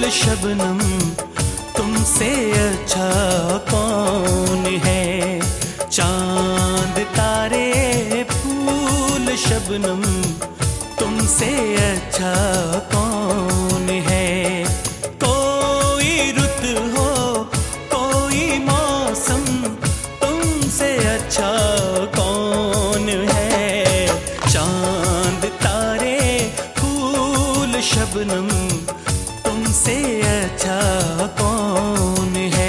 शबनम तुमसे अच्छा कौन है। चांद तारे फूल शबनम तुमसे अच्छा कौन है। कोई रुत हो कोई मौसम तुमसे अच्छा कौन है। चांद तारे फूल शबनम तुमसे अच्छा कौन है।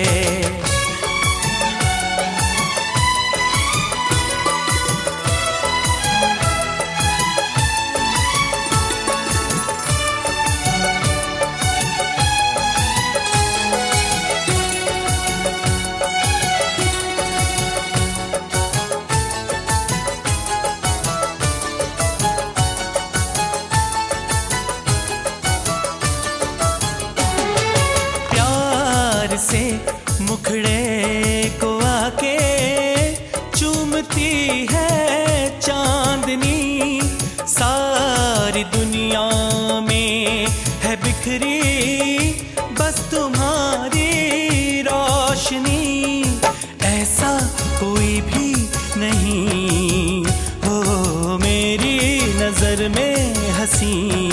से मुखड़े को आके चूमती है चांदनी। सारी दुनिया में है बिखरी बस तुम्हारी रोशनी। ऐसा कोई भी नहीं हो मेरी नजर में हंसी।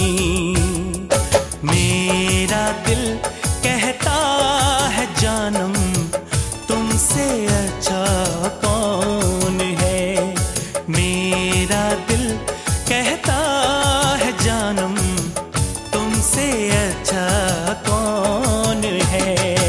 मेरा दिल कहता है जानम तुमसे अच्छा कौन है। मेरा दिल कहता है जानम तुमसे अच्छा कौन है।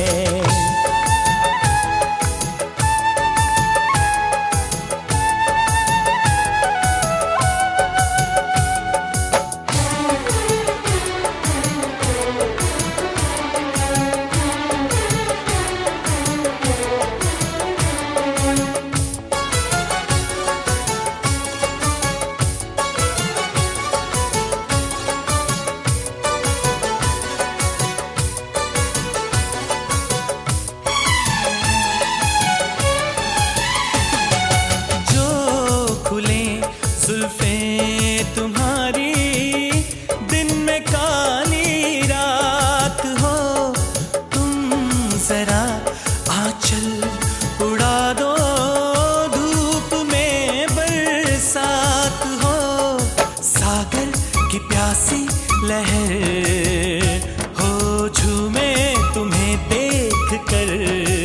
जुल्फें तुम्हारी दिन में काली रात हो। तुम जरा आंचल उड़ा दो धूप में बरसात हो। सागर की प्यासी लहर हो झूमे तुम्हें देख कर।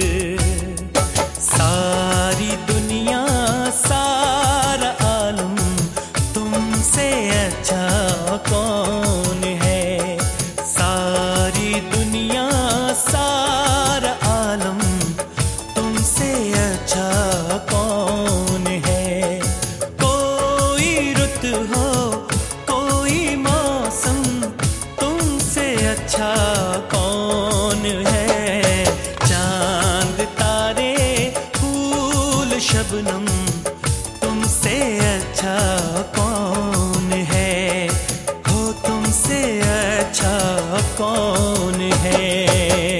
सारी दुनिया सारा आलम तुमसे अच्छा कौन है। सारी दुनिया सारा आलम तुमसे अच्छा कौन है। कोई रुत हो कोई मौसम तुमसे अच्छा कौन है। चांद तारे फूल शबनम तुमसे अच्छा कौन है। हो तुमसे अच्छा कौन है।